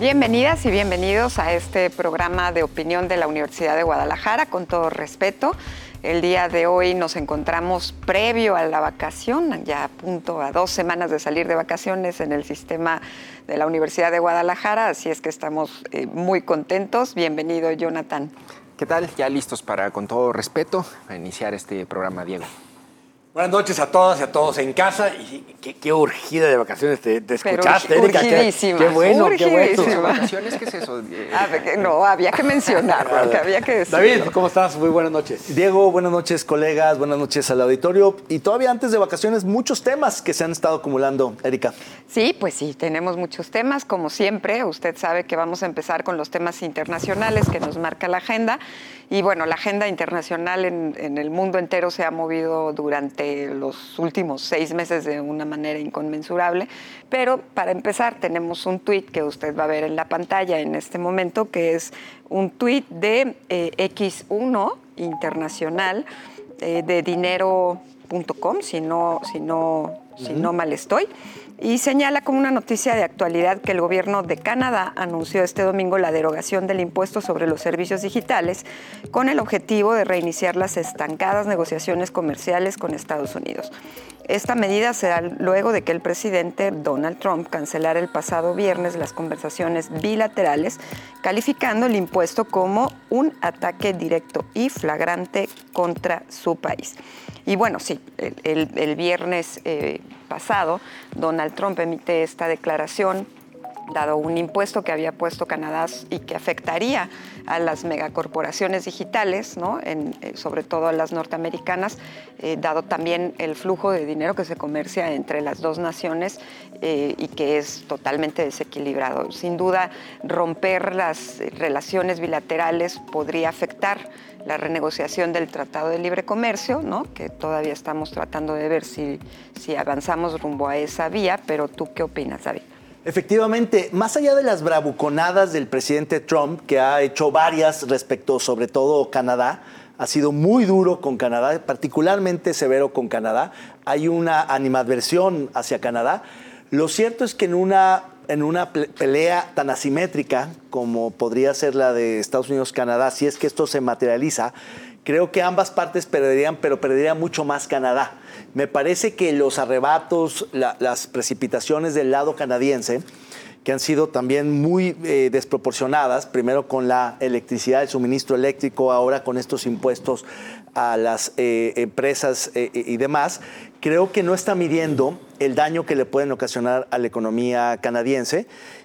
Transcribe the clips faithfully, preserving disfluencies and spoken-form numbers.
Bienvenidas y bienvenidos a este programa de opinión de la Universidad de Guadalajara, con todo respeto. El día de hoy nos encontramos previo a la vacación, ya a punto a dos semanas de salir de vacaciones en el sistema de la Universidad de Guadalajara, así es que estamos eh, muy contentos. Bienvenido, Jonathan. ¿Qué tal? Ya listos para, con todo respeto, a iniciar este programa, Diego. Buenas noches a todas y a todos en casa. Y qué, qué urgida de vacaciones te, te escuchaste, Pero Erika. Urgidísima. Qué, qué bueno, qué bueno. ¿Vacaciones? ¿Qué es eso? Ah, no, había que mencionarlo, porque había que decirlo. David, ¿cómo estás? Muy buenas noches. Diego, buenas noches, colegas, buenas noches al auditorio. Y todavía antes de vacaciones, muchos temas que se han estado acumulando, Erika. Sí, pues sí, tenemos muchos temas, como siempre. Usted sabe que vamos a empezar con los temas internacionales que nos marca la agenda. Y bueno, la agenda internacional en, en el mundo entero se ha movido durante los últimos seis meses de una manera inconmensurable. Pero para empezar tenemos un tuit que usted va a ver en la pantalla en este momento, que es un tuit de eh, equis uno Internacional eh, de dinero punto com, si no, si no, uh-huh. si no mal estoy. Y señala como una noticia de actualidad que el gobierno de Canadá anunció este domingo la derogación del impuesto sobre los servicios digitales con el objetivo de reiniciar las estancadas negociaciones comerciales con Estados Unidos. Esta medida se da luego de que el presidente Donald Trump cancelara el pasado viernes las conversaciones bilaterales, calificando el impuesto como un ataque directo y flagrante contra su país. Y bueno, sí, el, el, el viernes eh, pasado, Donald Trump emite esta declaración, dado un impuesto que había puesto Canadá y que afectaría a las megacorporaciones digitales, ¿no? en, eh, sobre todo a las norteamericanas, eh, dado también el flujo de dinero que se comercia entre las dos naciones eh, y que es totalmente desequilibrado. Sin duda, romper las relaciones bilaterales podría afectar la renegociación del Tratado de Libre Comercio, ¿no? Que todavía estamos tratando de ver si, si avanzamos rumbo a esa vía, pero ¿tú qué opinas, David? Efectivamente, más allá de las bravuconadas del presidente Trump, que ha hecho varias respecto sobre todo Canadá, ha sido muy duro con Canadá, particularmente severo con Canadá, hay una animadversión hacia Canadá. Lo cierto es que en una, en una pelea tan asimétrica como podría ser la de Estados Unidos-Canadá, si es que esto se materializa, creo que ambas partes perderían, pero perdería mucho más Canadá. Me parece que los arrebatos, la, las precipitaciones del lado canadiense, que han sido también muy eh, desproporcionadas, primero con la electricidad, el suministro eléctrico, ahora con estos impuestos a las eh, empresas eh, y demás, creo que no está midiendo el daño que le pueden ocasionar a la economía canadiense.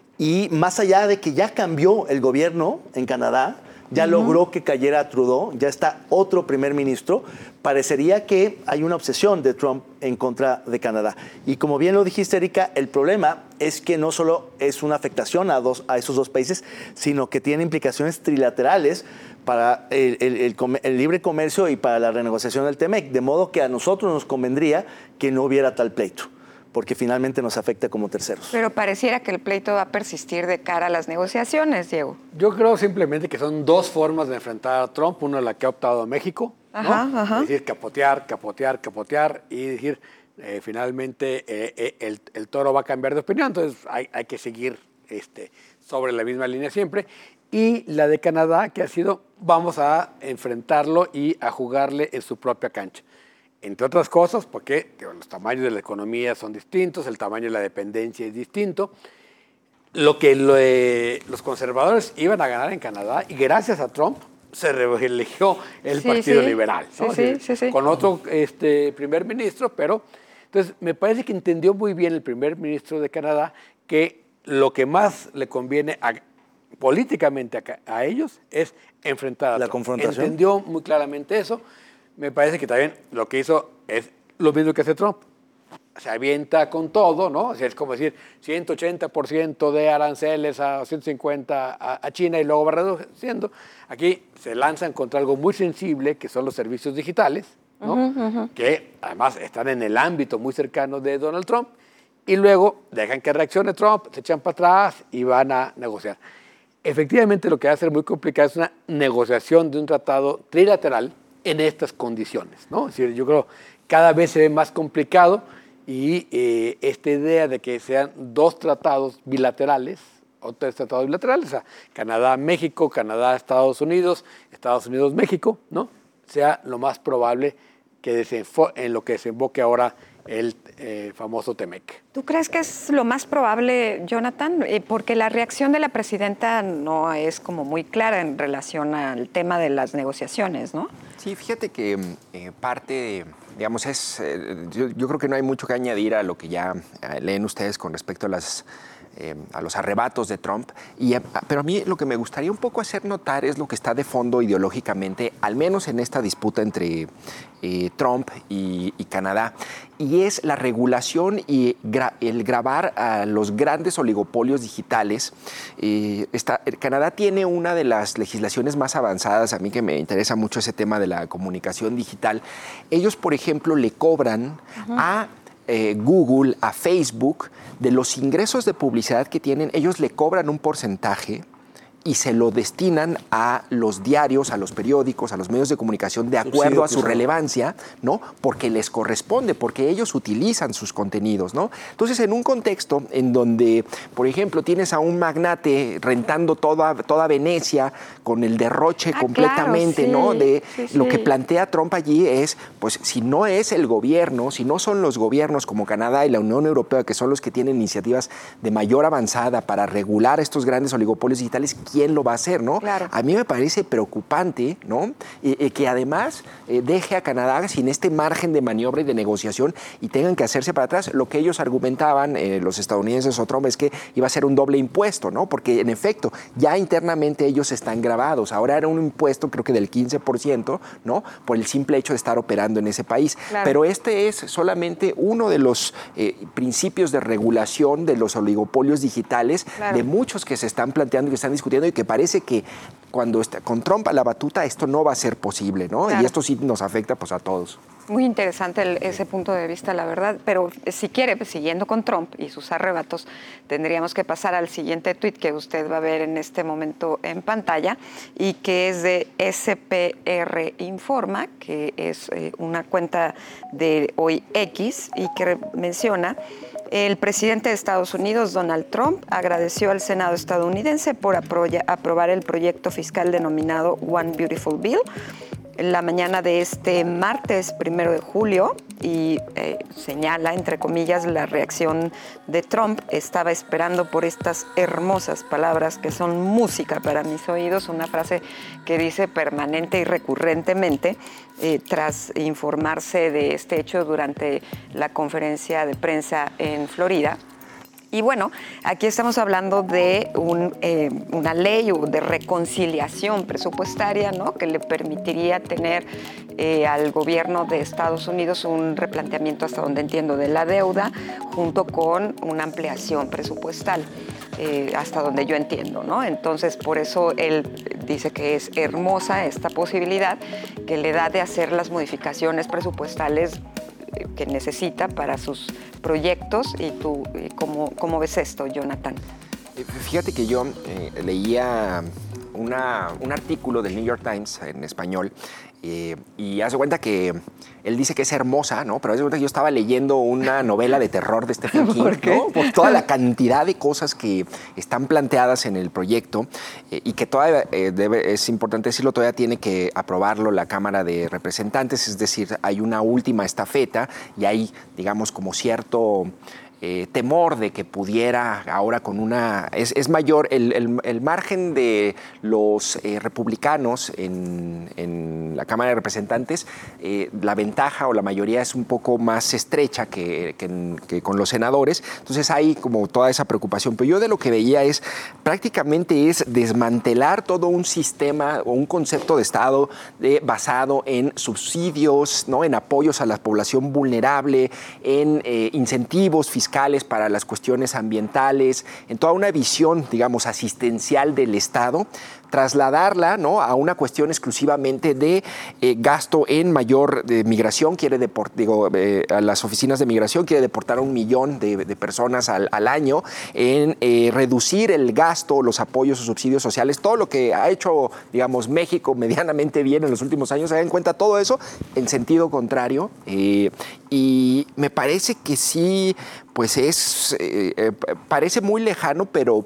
Y más allá de que ya cambió el gobierno en Canadá, ya uh-huh. logró que cayera Trudeau, ya está otro primer ministro, parecería que hay una obsesión de Trump en contra de Canadá. Y como bien lo dijiste, Erika, el problema es que no solo es una afectación a, dos, a esos dos países, sino que tiene implicaciones trilaterales para el, el, el, el libre comercio y para la renegociación del T M E C, de modo que a nosotros nos convendría que no hubiera tal pleito, porque finalmente nos afecta como terceros. Pero pareciera que el pleito va a persistir de cara a las negociaciones, Diego. Yo creo simplemente que son dos formas de enfrentar a Trump. Una la que ha optado México, ajá, ¿no? Ajá. Es decir, capotear, capotear, capotear y decir, eh, finalmente eh, eh, el, el toro va a cambiar de opinión, entonces hay, hay que seguir este, sobre la misma línea siempre. Y la de Canadá, que ha sido, vamos a enfrentarlo y a jugarle en su propia cancha. Entre otras cosas, porque digo, los tamaños de la economía son distintos, el tamaño de la dependencia es distinto. Lo que lo, eh, los conservadores iban a ganar en Canadá, y gracias a Trump se reeligió el sí, Partido sí. Liberal, ¿no? Sí, sí, sí, sí. Con otro este, primer ministro, pero entonces me parece que entendió muy bien el primer ministro de Canadá que lo que más le conviene a, políticamente a, a ellos es enfrentar a la Trump. Confrontación. Entendió muy claramente eso. Me parece que también lo que hizo es lo mismo que hace Trump. Se avienta con todo, ¿no? O sea, es como decir ciento ochenta por ciento de aranceles a ciento cincuenta a, a China y luego va reduciendo. Aquí se lanzan contra algo muy sensible, que son los servicios digitales, ¿no? Uh-huh, uh-huh. Que además están en el ámbito muy cercano de Donald Trump, y luego dejan que reaccione Trump, se echan para atrás y van a negociar. Efectivamente, lo que va a ser muy complicado es una negociación de un tratado trilateral en estas condiciones, ¿no? Es decir, yo creo que cada vez se ve más complicado y eh, esta idea de que sean dos tratados bilaterales o tres tratados bilaterales, o sea, Canadá-México, Canadá-Estados Unidos, Estados Unidos-México, ¿no? Sea lo más probable que en lo que desemboque ahora el eh, famoso T-MEC. ¿Tú crees que es lo más probable, Jonathan? Eh, porque la reacción de la presidenta no es como muy clara en relación al tema de las negociaciones, ¿no? Sí, fíjate que eh, parte, de, digamos, es, eh, yo, yo creo que no hay mucho que añadir a lo que ya eh, leen ustedes con respecto a las Eh, a los arrebatos de Trump. Y, pero a mí lo que me gustaría un poco hacer notar es lo que está de fondo ideológicamente, al menos en esta disputa entre eh, Trump y, y Canadá, y es la regulación y gra el grabar a los grandes oligopolios digitales. Eh, está, Canadá tiene una de las legislaciones más avanzadas, a mí que me interesa mucho ese tema de la comunicación digital. Ellos, por ejemplo, le cobran uh-huh. a Eh, Google, a Facebook, de los ingresos de publicidad que tienen, ellos le cobran un porcentaje y se lo destinan a los diarios, a los periódicos, a los medios de comunicación, de acuerdo a su relevancia, ¿no? Porque les corresponde, porque ellos utilizan sus contenidos, ¿no? Entonces, en un contexto en donde, por ejemplo, tienes a un magnate rentando toda, toda Venecia con el derroche ah, completamente, claro, sí, ¿no? De sí, sí. Lo que plantea Trump allí es, pues, si no es el gobierno, si no son los gobiernos como Canadá y la Unión Europea, que son los que tienen iniciativas de mayor avanzada para regular estos grandes oligopolios digitales, ¿quién lo va a hacer, no? Claro. A mí me parece preocupante, ¿no? Eh, eh, que además eh, deje a Canadá sin este margen de maniobra y de negociación y tengan que hacerse para atrás. Lo que ellos argumentaban, eh, los estadounidenses o Trump, es que iba a ser un doble impuesto, ¿no? Porque, en efecto, ya internamente ellos están grabados. Ahora era un impuesto, creo que del quince por ciento, ¿no? Por el simple hecho de estar operando en ese país. Claro. Pero este es solamente uno de los eh, principios de regulación de los oligopolios digitales, claro, de muchos que se están planteando y que están discutiendo, y que parece que cuando está con Trump a la batuta esto no va a ser posible, ¿no? Claro. Y esto sí nos afecta, pues, a todos. Muy interesante el, ese punto de vista, la verdad, pero si quiere, pues, siguiendo con Trump y sus arrebatos, tendríamos que pasar al siguiente tuit que usted va a ver en este momento en pantalla y que es de S P R Informa, que es eh, una cuenta de hoy X y que menciona: el presidente de Estados Unidos, Donald Trump, agradeció al Senado estadounidense por aprobar el proyecto fiscal denominado One Beautiful Bill en la mañana de este martes primero de julio y eh, señala, entre comillas, la reacción de Trump. Estaba esperando por estas hermosas palabras que son música para mis oídos, una frase que dice permanente y recurrentemente eh, tras informarse de este hecho durante la conferencia de prensa en Florida. Y bueno, aquí estamos hablando de un, eh, una ley de reconciliación presupuestaria, ¿no?, que le permitiría tener eh, al gobierno de Estados Unidos un replanteamiento, hasta donde entiendo, de la deuda, junto con una ampliación presupuestal, eh, hasta donde yo entiendo, ¿no? Entonces, por eso él dice que es hermosa esta posibilidad que le da de hacer las modificaciones presupuestales que necesita para sus proyectos. ¿Y tú cómo, cómo ves esto, Jonathan? Fíjate que yo eh, leía una, un artículo del New York Times en español eh, y hace cuenta que él dice que es hermosa, ¿no? Pero hace cuenta que yo estaba leyendo una novela de terror de Stephen King, ¿por qué? ¿No? Por toda la cantidad de cosas que están planteadas en el proyecto eh, y que todavía, eh, debe, es importante decirlo, todavía tiene que aprobarlo la Cámara de Representantes, es decir, hay una última estafeta y hay, digamos, como cierto Eh, temor de que pudiera ahora con una... Es, es mayor el, el, el margen de los eh, republicanos en, en la Cámara de Representantes, eh, la ventaja o la mayoría es un poco más estrecha que, que, que con los senadores, entonces hay como toda esa preocupación. Pero yo de lo que veía es, prácticamente es desmantelar todo un sistema o un concepto de Estado de, basado en subsidios, ¿no?, en apoyos a la población vulnerable, en eh, incentivos fiscales para las cuestiones ambientales, en toda una visión, digamos, asistencial del Estado, trasladarla, ¿no?, a una cuestión exclusivamente de eh, gasto en mayor de migración, quiere deportar, digo, eh, a las oficinas de migración, quiere deportar a un millón de, de personas al, al año, en eh, reducir el gasto, los apoyos o subsidios sociales, todo lo que ha hecho, digamos, México medianamente bien en los últimos años, se da en cuenta todo eso en sentido contrario, eh, y me parece que sí, pues es, eh, eh, parece muy lejano, pero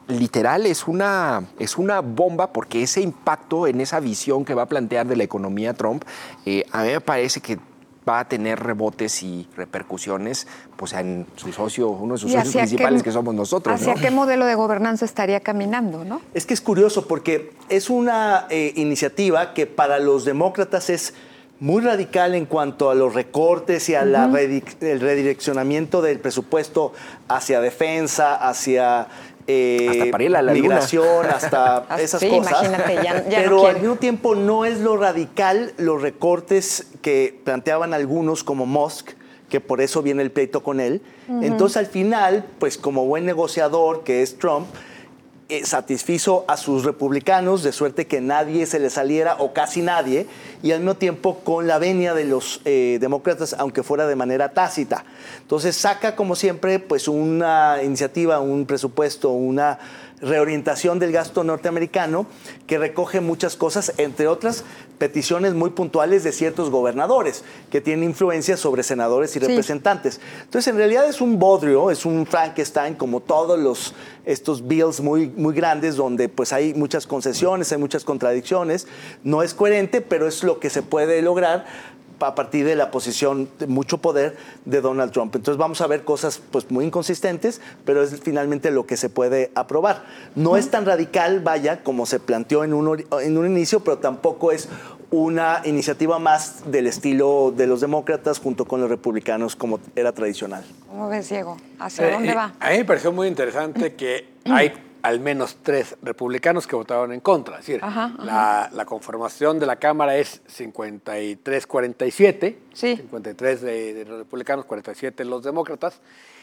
literal es una, es una bomba porque ese impacto en esa visión que va a plantear de la economía Trump, eh, a mí me parece que va a tener rebotes y repercusiones pues, en su socio, uno de sus socios principales qué, que somos nosotros. ¿Hacia ¿no? qué modelo de gobernanza estaría caminando, no? Es que es curioso porque es una eh, iniciativa que para los demócratas es muy radical en cuanto a los recortes y a uh-huh. la redi- el redireccionamiento del presupuesto hacia defensa, hacia eh, hasta para ir a la migración, luna. hasta esas sí, cosas. Imagínate, ya, ya Pero no al mismo tiempo no es lo radical los recortes que planteaban algunos como Musk, que por eso viene el pleito con él. Uh-huh. Entonces al final, pues como buen negociador que es Trump, Eh, satisfizo a sus republicanos, de suerte que nadie se le saliera, o casi nadie, y al mismo tiempo con la venia de los eh, demócratas, aunque fuera de manera tácita. Entonces saca, como siempre, pues una iniciativa, un presupuesto, una reorientación del gasto norteamericano que recoge muchas cosas, entre otras peticiones muy puntuales de ciertos gobernadores que tienen influencia sobre senadores y sí. representantes. Entonces, en realidad es un bodrio, es un Frankenstein, como todos los, estos bills muy, muy grandes, donde pues hay muchas concesiones, hay muchas contradicciones. No es coherente, pero es lo que se puede lograr a partir de la posición de mucho poder de Donald Trump. Entonces vamos a ver cosas pues muy inconsistentes, pero es finalmente lo que se puede aprobar. No uh-huh. es tan radical, vaya, como se planteó en un, en un inicio, pero tampoco es una iniciativa más del estilo de los demócratas junto con los republicanos, como era tradicional. ¿Cómo ves, Diego? ¿Hacia eh, dónde va? A mí me pareció muy interesante que hay al menos tres republicanos que votaron en contra. Es decir, ajá, ajá. La, la conformación de la Cámara es cincuenta y tres cuarenta y siete, sí. cincuenta y tres de, de los republicanos, cuarenta y siete los demócratas,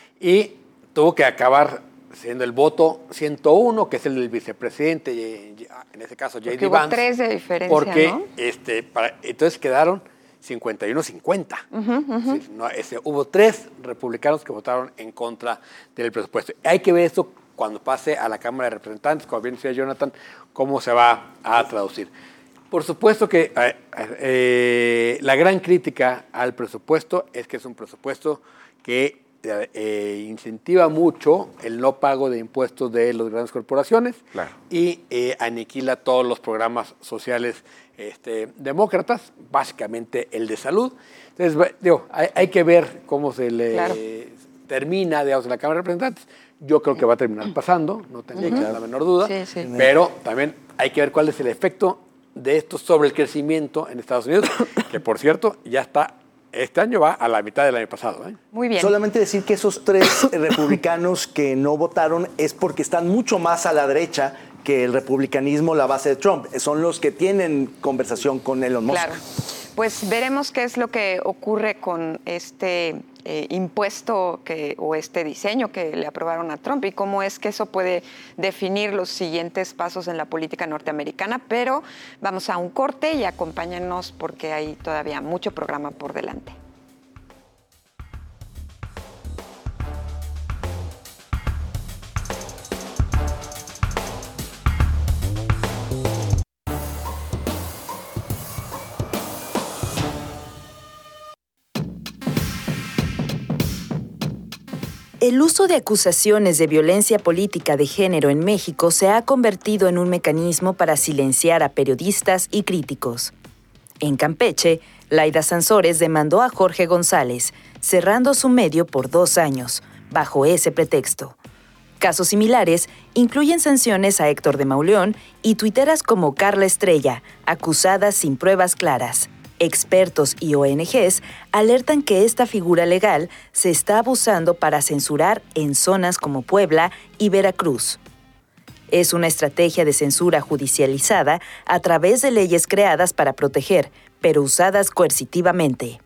y tuvo que acabar siendo el voto ciento uno, que es el del vicepresidente, en ese caso J D Vance. Hubo tres de diferencia, porque, ¿no? este, para, entonces quedaron cincuenta y uno cincuenta. Uh-huh, uh-huh. Sí, no, este, hubo tres republicanos que votaron en contra del presupuesto. Hay que ver esto cuando pase a la Cámara de Representantes, como bien decía Jonathan, cómo se va a traducir. Por supuesto que eh, eh, la gran crítica al presupuesto es que es un presupuesto que eh, incentiva mucho el no pago de impuestos de las grandes corporaciones claro. y eh, aniquila todos los programas sociales este, demócratas, básicamente el de salud. Entonces, digo, hay, hay que ver cómo se le claro. termina, digamos, en la Cámara de Representantes. Yo creo que va a terminar pasando, no tengo uh-huh. la menor duda, sí, sí. pero también hay que ver cuál es el efecto de esto sobre el crecimiento en Estados Unidos, que por cierto ya está, este año va a la mitad del año pasado. ¿eh? Muy bien. Solamente decir que esos tres republicanos que no votaron es porque están mucho más a la derecha que el republicanismo, la base de Trump. Son los que tienen conversación con Elon Musk. Claro. Pues veremos qué es lo que ocurre con este eh, impuesto que, o este diseño que le aprobaron a Trump y cómo es que eso puede definir los siguientes pasos en la política norteamericana. Pero vamos a un corte y acompáñenos porque hay todavía mucho programa por delante. El uso de acusaciones de violencia política de género en México se ha convertido en un mecanismo para silenciar a periodistas y críticos. En Campeche, Laida Sansores demandó a Jorge González, cerrando su medio por dos años, bajo ese pretexto. Casos similares incluyen sanciones a Héctor de Mauleón y tuiteras como Carla Estrella, acusadas sin pruebas claras. Expertos y O N Ges alertan que esta figura legal se está abusando para censurar en zonas como Puebla y Veracruz. Es una estrategia de censura judicializada a través de leyes creadas para proteger, pero usadas coercitivamente.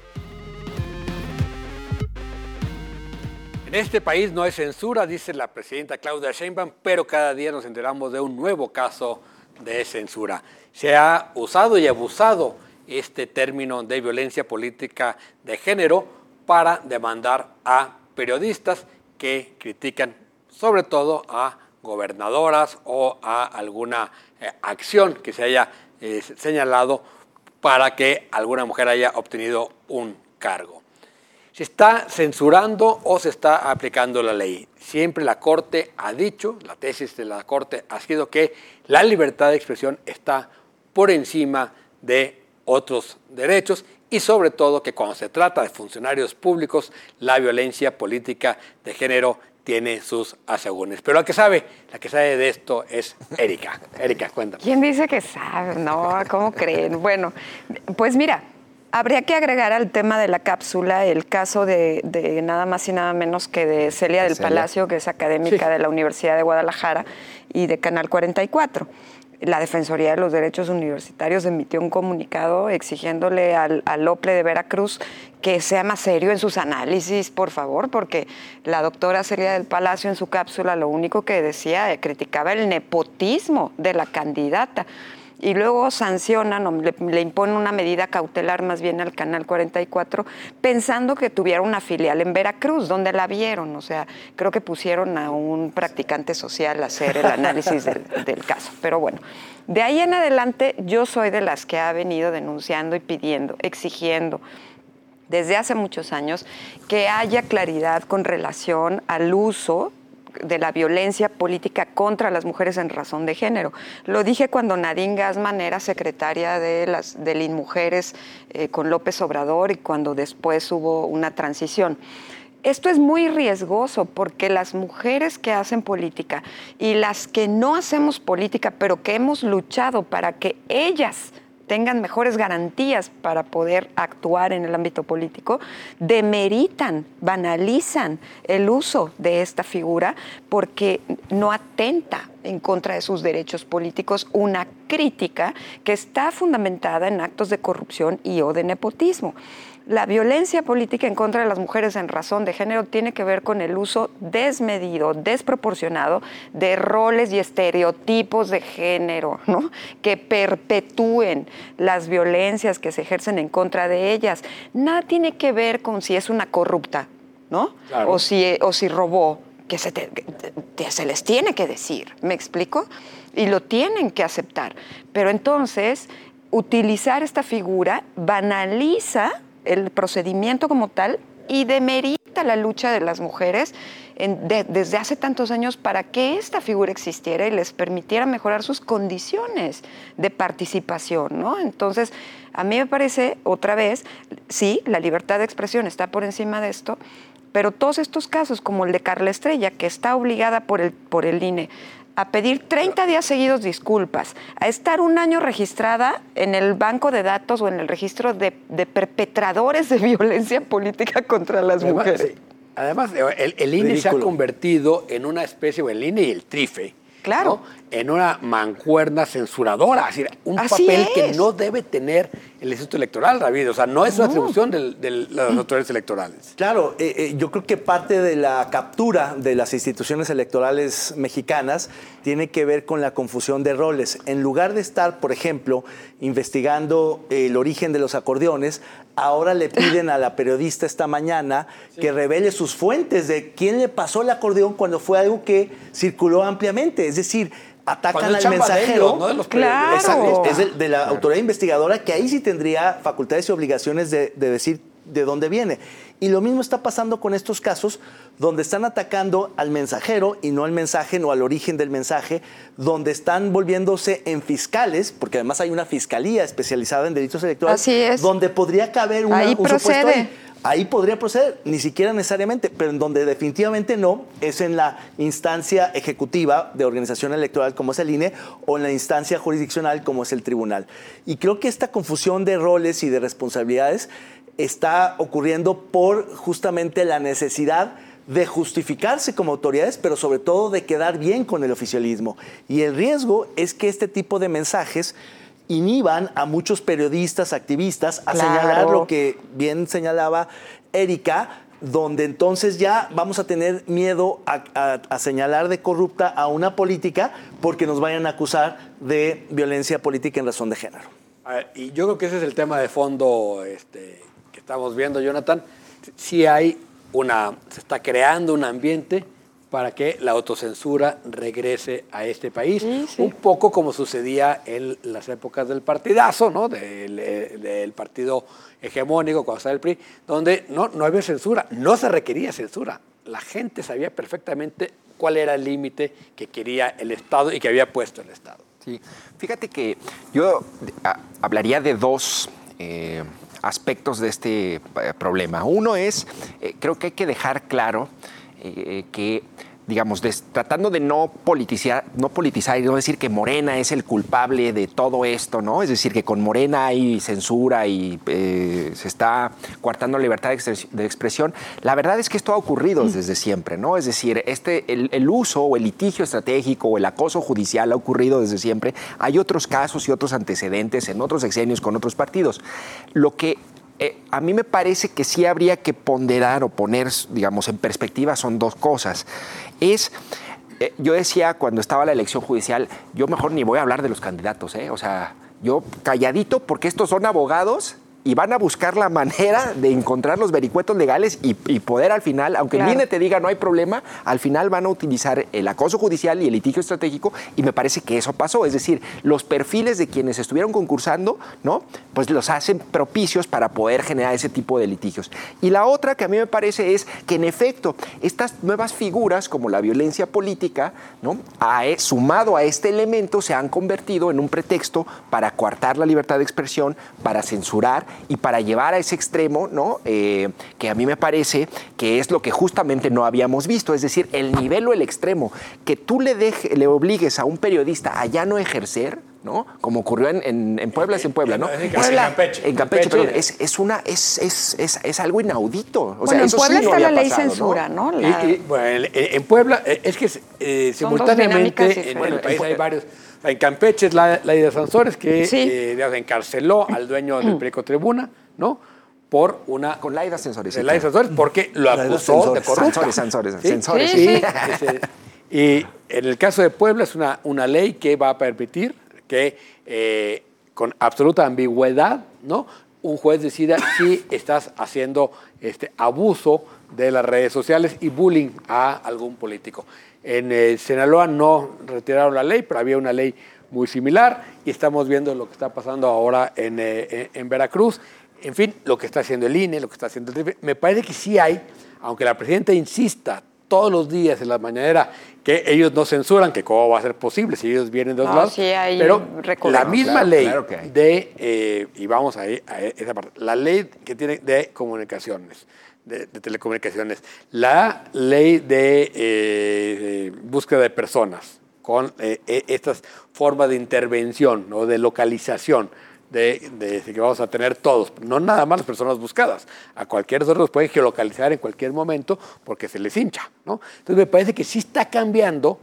En este país no hay censura, dice la presidenta Claudia Sheinbaum, pero cada día nos enteramos de un nuevo caso de censura. Se ha usado y abusado este término de violencia política de género para demandar a periodistas que critican sobre todo a gobernadoras o a alguna eh, acción que se haya eh, señalado para que alguna mujer haya obtenido un cargo. ¿Se está censurando o se está aplicando la ley? Siempre la Corte ha dicho, la tesis de la Corte ha sido que la libertad de expresión está por encima de otros derechos y sobre todo que cuando se trata de funcionarios públicos, la violencia política de género tiene sus asegúnes. Pero la que sabe, la que sabe de esto es Erika. Erika, cuéntame. ¿Quién dice que sabe? No, ¿cómo creen? Bueno, pues mira, habría que agregar al tema de la cápsula el caso de, de nada más y nada menos que de Celia del Celia. Palacio, que es académica Sí. de la Universidad de Guadalajara y de Canal cuarenta y cuatro. La Defensoría de los Derechos Universitarios emitió un comunicado exigiéndole al, al OPLE de Veracruz que sea más serio en sus análisis, por favor, porque la doctora Celia del Palacio en su cápsula lo único que decía, eh, criticaba el nepotismo de la candidata. Y luego sancionan o le, le imponen una medida cautelar más bien al Canal cuarenta y cuatro pensando que tuviera una filial en Veracruz, donde la vieron. O sea, creo que pusieron a un practicante social a hacer el análisis del, del caso. Pero bueno, de ahí en adelante yo soy de las que ha venido denunciando y pidiendo, exigiendo desde hace muchos años que haya claridad con relación al uso de la violencia política contra las mujeres en razón de género. Lo dije cuando Nadine Gassman era secretaria de las del INMujeres eh, con López Obrador y cuando después hubo una transición. Esto es muy riesgoso porque las mujeres que hacen política y las que no hacemos política, pero que hemos luchado para que ellas tengan mejores garantías para poder actuar en el ámbito político, demeritan, banalizan el uso de esta figura porque no atenta en contra de sus derechos políticos, una crítica que está fundamentada en actos de corrupción y o de nepotismo. La violencia política en contra de las mujeres en razón de género tiene que ver con el uso desmedido, desproporcionado de roles y estereotipos de género, ¿no? Que perpetúen las violencias que se ejercen en contra de ellas. Nada tiene que ver con si es una corrupta, ¿no? Claro. O si, o si robó, que se, te, que se les tiene que decir, ¿me explico? Y lo tienen que aceptar. Pero entonces, utilizar esta figura banaliza el procedimiento como tal y demerita la lucha de las mujeres en, de, desde hace tantos años para que esta figura existiera y les permitiera mejorar sus condiciones de participación, ¿no? Entonces, a mí me parece, otra vez, sí, la libertad de expresión está por encima de esto, pero todos estos casos, como el de Carla Estrella, que está obligada por el, por el I N E a pedir treinta días seguidos disculpas, a estar un año registrada en el banco de datos o en el registro de, de perpetradores de violencia política contra las Además, mujeres. sí. Además, el, el I N E Ridículo. se ha convertido en una especie, o el I N E y el TRIFE, Claro. ¿no? En una mancuerna censuradora, es decir, un Así papel que es. no debe tener el Instituto Electoral, David. O sea, no es una atribución de las autoridades electorales. Claro, eh, eh, yo creo que parte de la captura de las instituciones electorales mexicanas tiene que ver con la confusión de roles. En lugar de estar, por ejemplo, investigando el origen de los acordeones, ahora le piden a la periodista esta mañana sí. que revele sus fuentes de quién le pasó el acordeón cuando fue algo que circuló ampliamente. Es decir, atacan al mensajero. De ellos, no de los Claro. Exacto, es de, de la autoridad investigadora que ahí sí tendría facultades y obligaciones de, de decir de dónde viene. Y lo mismo está pasando con estos casos donde están atacando al mensajero y no al mensaje, no al origen del mensaje, donde están volviéndose en fiscales, porque además hay una fiscalía especializada en delitos electorales, Así es. donde podría caber una, Ahí un supuesto procede. ahí. Ahí podría proceder, ni siquiera necesariamente, pero en donde definitivamente no, es en la instancia ejecutiva de organización electoral como es el I N E o en la instancia jurisdiccional como es el tribunal. Y creo que esta confusión de roles y de responsabilidades está ocurriendo por justamente la necesidad de justificarse como autoridades, pero sobre todo de quedar bien con el oficialismo. Y el riesgo es que este tipo de mensajes inhiban a muchos periodistas, activistas, a Claro. señalar lo que bien señalaba Erika, donde entonces ya vamos a tener miedo a, a, a señalar de corrupta a una política porque nos vayan a acusar de violencia política en razón de género. A ver, y yo creo que ese es el tema de fondo este, que estamos viendo, Jonathan. Si hay una, se está creando un ambiente para que la autocensura regrese a este país, sí, sí. un poco como sucedía en las épocas del partidazo, ¿no? del, del partido hegemónico cuando estaba el P R I, donde no, no había censura, no se requería censura. La gente sabía perfectamente cuál era el límite que quería el Estado y que había puesto el Estado. Sí, fíjate que yo a, hablaría de dos eh, aspectos de este eh, problema. Uno es, eh, creo que hay que dejar claro eh, que, digamos, des, tratando de no politizar, no politizar y no decir que Morena es el culpable de todo esto, ¿no? Es decir, que con Morena hay censura y eh, se está coartando la libertad de, de expresión. La verdad es que esto ha ocurrido desde siempre, ¿no? Es decir, este, el, el uso o el litigio estratégico o el acoso judicial ha ocurrido desde siempre. Hay otros casos y otros antecedentes en otros sexenios con otros partidos. Lo que Eh, a mí me parece que sí habría que ponderar o poner, digamos, en perspectiva son dos cosas. Es, eh, yo decía cuando estaba la elección judicial, yo mejor ni voy a hablar de los candidatos, ¿eh? O sea, yo calladito porque estos son abogados y van a buscar la manera de encontrar los vericuetos legales y, y poder al final, aunque claro. el I N E te diga no hay problema, al final van a utilizar el acoso judicial y el litigio estratégico y me parece que eso pasó. Es decir, los perfiles de quienes estuvieron concursando, ¿no? Pues los hacen propicios para poder generar ese tipo de litigios. Y la otra que a mí me parece es que en efecto estas nuevas figuras como la violencia política, ¿no? A, sumado a este elemento se han convertido en un pretexto para coartar la libertad de expresión, para censurar y para llevar a ese extremo, ¿no? Eh, que a mí me parece que es lo que justamente no habíamos visto, es decir, el nivel o el extremo, que tú le, deje, le obligues a un periodista a ya no ejercer, ¿no? Como ocurrió en, en, en Puebla, es en Puebla, ¿no? En Puebla, Campeche. En Campeche, perdón, es, es, una, es, es, es, es algo inaudito. O bueno, sea, en eso Puebla sí no está la ley pasado, censura, ¿no? ¿no? La... Y, y, bueno, en, en Puebla, es que eh, simultáneamente en el país hay varios. En Campeche es la ley de Sansores que sí. eh, digamos, encarceló al dueño del periódico Tribuna, ¿no? Por una... Con Laida Sansores. De Laida Sansores, porque lo acusó de corrupta. Sansores, ¿Sí? Sansores. Sí, sí. Y, y en el caso de Puebla es una, una ley que va a permitir que eh, con absoluta ambigüedad, ¿no? Un juez decida si estás haciendo este, abuso de las redes sociales y bullying a algún político. En eh, Sinaloa no retiraron la ley, pero había una ley muy similar y estamos viendo lo que está pasando ahora en, eh, en Veracruz. En fin, lo que está haciendo el I N E, lo que está haciendo el T R I F. Me parece que sí hay, aunque la presidenta insista todos los días en la mañanera que ellos no censuran, que cómo va a ser posible si ellos vienen de dos no, lados. Sí hay pero recursos. la misma claro, ley claro que hay. de, eh, y vamos a, a esa parte, la ley que tiene de comunicaciones, de, de telecomunicaciones, la ley de, eh, de búsqueda de personas, con eh, estas formas de intervención o de localización, De, de, de que vamos a tener todos, no nada más las personas buscadas, a cualquiera de nosotros los pueden geolocalizar en cualquier momento porque se les hincha, ¿no? Entonces me parece que sí está cambiando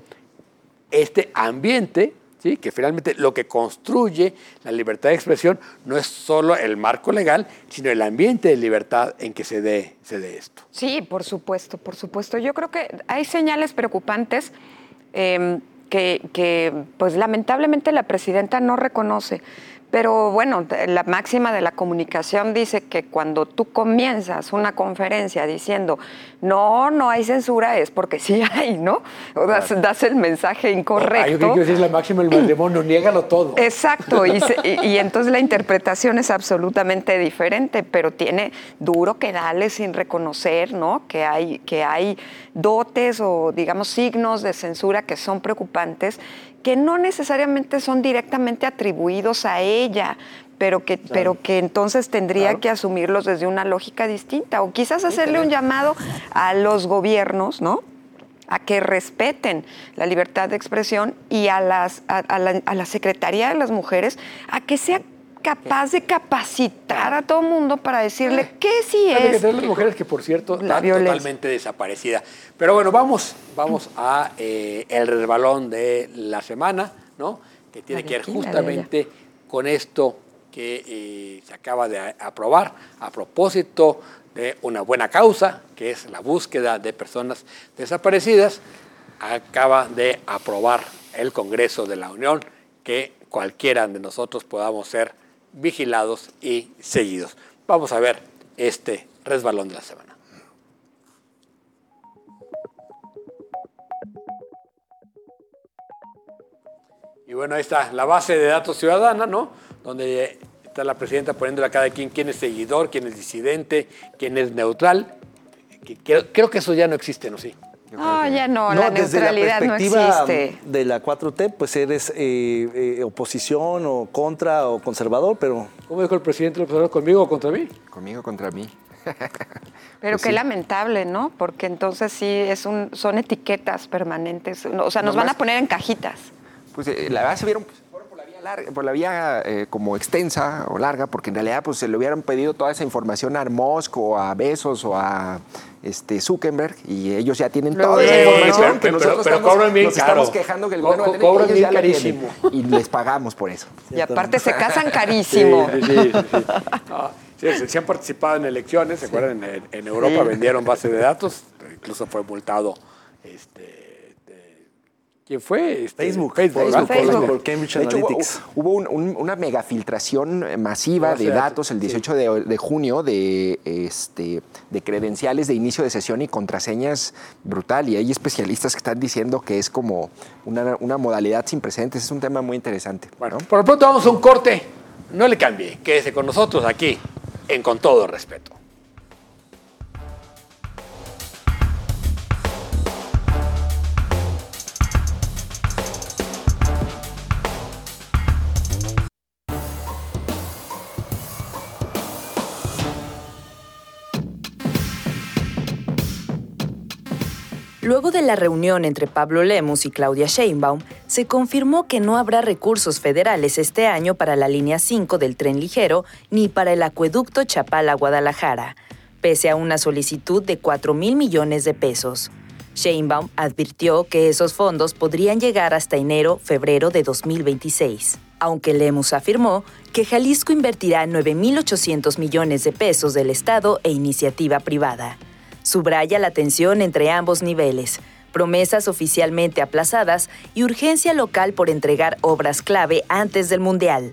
este ambiente, ¿sí? Que finalmente lo que construye la libertad de expresión no es solo el marco legal, sino el ambiente de libertad en que se dé, se dé esto. Sí, por supuesto, por supuesto. Yo creo que hay señales preocupantes eh, que, que, pues lamentablemente la presidenta no reconoce. Pero bueno, la máxima de la comunicación dice que cuando tú comienzas una conferencia diciendo no, no hay censura, es porque sí hay, ¿no? O das, das el mensaje incorrecto. Yo creo que es la máxima del matrimonio, niégalo todo. Exacto, y, se, y, y entonces la interpretación es absolutamente diferente, pero tiene duro que darle sin reconocer, ¿no? Que hay, que hay dotes o, digamos, signos de censura que son preocupantes, que no necesariamente son directamente atribuidos a ella, pero que, claro. pero que entonces tendría claro. que asumirlos desde una lógica distinta, o quizás hacerle un llamado a los gobiernos, ¿no? A que respeten la libertad de expresión y a, las, a, a, la, a la Secretaría de las Mujeres a que sea capaz de capacitar a todo el mundo para decirle qué sí es. Que las mujeres que, por cierto, están totalmente desaparecida. Pero bueno, vamos, vamos a eh, el resbalón de la semana, ¿no? Que tiene que ver justamente con esto que eh, se acaba de aprobar a propósito de una buena causa, que es la búsqueda de personas desaparecidas. Acaba de aprobar el Congreso de la Unión que cualquiera de nosotros podamos ser vigilados y seguidos. Vamos a ver este resbalón de la semana. Y bueno, ahí está la base de datos ciudadana, ¿no? Donde está la presidenta poniéndole a cada quien quién es seguidor, quién es disidente, quién es neutral. Creo, creo que eso ya no existe, ¿no? Sí. No, ya no, No, la desde la neutralidad no perspectiva existe. de la cuatro T, pues eres eh, eh, oposición o contra o conservador, pero... ¿Cómo dijo el presidente López Obrador? ¿Conmigo o contra mí? Conmigo contra mí. Pero Pues qué sí. lamentable, ¿no? Porque entonces sí es un, son etiquetas permanentes. O sea, nos No van más- a poner en cajitas. Pues eh, la verdad se vieron pues, fueron por la vía, larga, por la vía eh, como extensa o larga, porque en realidad pues se le hubieran pedido toda esa información a Musk o a Bezos o a este, Zuckerberg y ellos ya tienen Luego, toda esa luego, información ¿no? que Pero- nosotros pero estamos, cobran bien nos caro. estamos quejando que el Co- gobierno va a co- tener, cobran ellos bien ya la tienen. carísimo. Y les pagamos por eso. Y aparte se casan carísimo. Sí, sí, sí, sí. Ah, sí, sí, sí han participado en elecciones, ¿se acuerdan? En, en Europa Sí. vendieron base de datos, incluso fue multado. Este, de- ¿Quién fue? Este, Facebook. Facebook, Facebook, ¿verdad? por- Facebook. por Cambridge De hecho, hubo, Analytics. hubo un- un- una megafiltración masiva Base de de datos, datos el sí. dieciocho de, de junio de, este, de credenciales de inicio de sesión y contraseñas brutal. Y hay especialistas que están diciendo que es como una, una modalidad sin precedentes. Es un tema muy interesante. Bueno, ¿no? por lo pronto vamos a un corte. No le cambie, quédese con nosotros aquí, en Con Todo Respeto. Luego de la reunión entre Pablo Lemus y Claudia Sheinbaum, se confirmó que no habrá recursos federales este año para la línea cinco del tren ligero ni para el acueducto Chapala-Guadalajara, pese a una solicitud de cuatro mil millones de pesos. Sheinbaum advirtió que esos fondos podrían llegar hasta enero-febrero de dos mil veintiséis, aunque Lemus afirmó que Jalisco invertirá nueve mil ochocientos millones de pesos del Estado e iniciativa privada. Subraya la tensión entre ambos niveles, promesas oficialmente aplazadas y urgencia local por entregar obras clave antes del Mundial.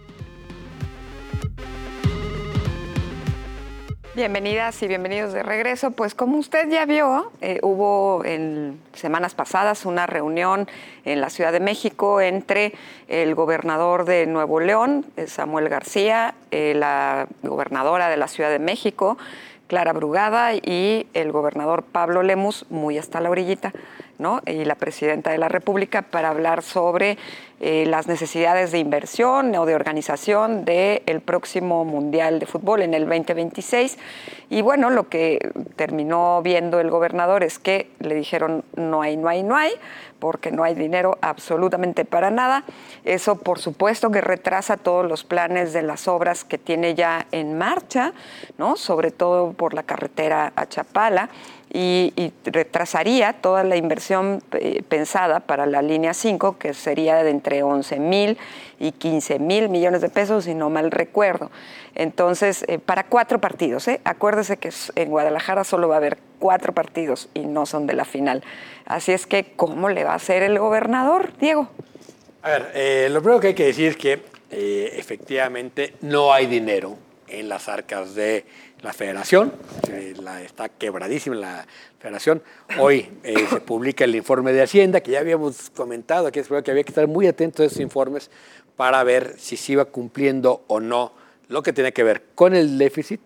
Bienvenidas y bienvenidos de regreso. Pues como usted ya vio, eh, hubo en semanas pasadas una reunión en la Ciudad de México entre el gobernador de Nuevo León, Samuel García, eh, la gobernadora de la Ciudad de México, Clara Brugada, y el gobernador Pablo Lemus, muy hasta la orillita, ¿no? Y la presidenta de la República, para hablar sobre eh, las necesidades de inversión o de organización del próximo Mundial de Fútbol en el veinte veintiséis. Y bueno, lo que terminó viendo el gobernador es que le dijeron no hay, no hay, no hay, porque no hay dinero absolutamente para nada. Eso, por supuesto, que retrasa todos los planes de las obras que tiene ya en marcha, ¿no? Sobre todo por la carretera a Chapala, y, y retrasaría toda la inversión eh, pensada para la línea cinco, que sería de entre once mil y quince mil millones de pesos, si no mal recuerdo. Entonces, eh, para cuatro partidos, ¿eh? Acuérdese que en Guadalajara solo va a haber cuatro partidos y no son de la final. Así es que, ¿cómo le va a hacer el gobernador, Diego? A ver, eh, lo primero que hay que decir es que eh, efectivamente no hay dinero en las arcas de la federación. Eh, la, está quebradísima la federación. Hoy eh, se publica el informe de Hacienda, que ya habíamos comentado aquí, que había que estar muy atentos a esos informes para ver si se iba cumpliendo o no lo que tiene que ver con el déficit